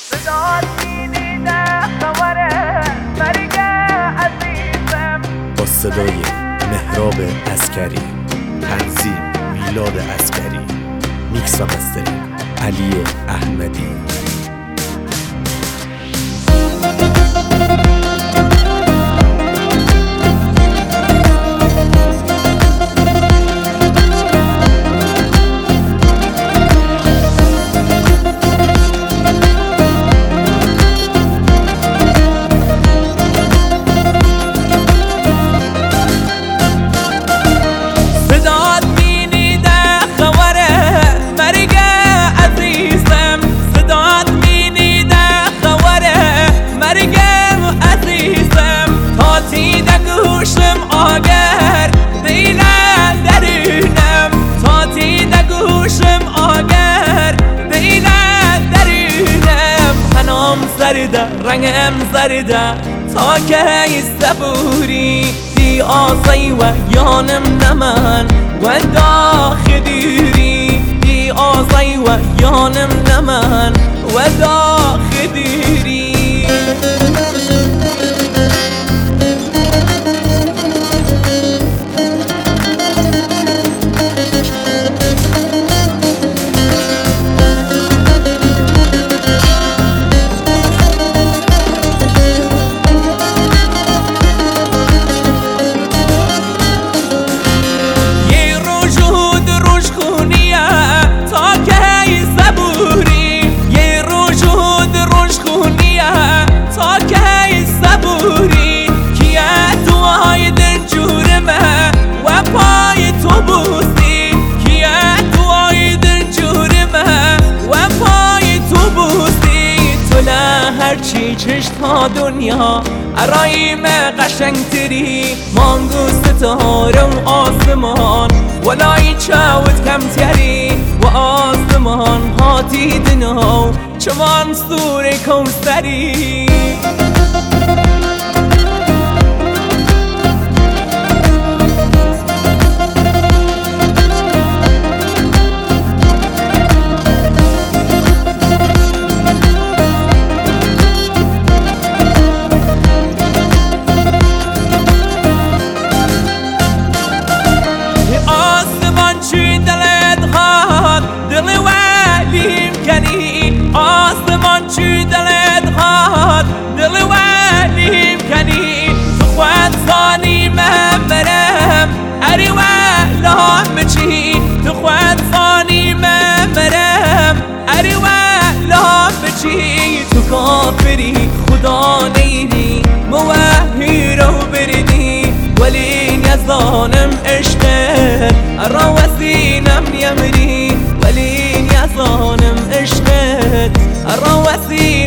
با صدای مهراب عسکری، تنظیم میلاد عسکری، میکس و مسترینگ علی احمدی. رنگم زرده تا که صبوری دی آزی و یانم نمن و داخدیری دی آزی و یانم نمن و داخدیری هرچی چشت ها دنیا ارایم قشنگ تری مانگوست تارم آسمان ولای چاوت کم تری و آسمان هاتی دنو چمان سور کوستری آسمان چی دلت خواهد دل ولیم کنی تو خود ثانی ممرم اری ولام بچی تو خود ثانی ممرم اری ولام بچی تو کافری خدا نیدی موهی رو بردی ولی نیزانم عشقت ارا وسینم یمری ولی نیزانم عشقت الرواسي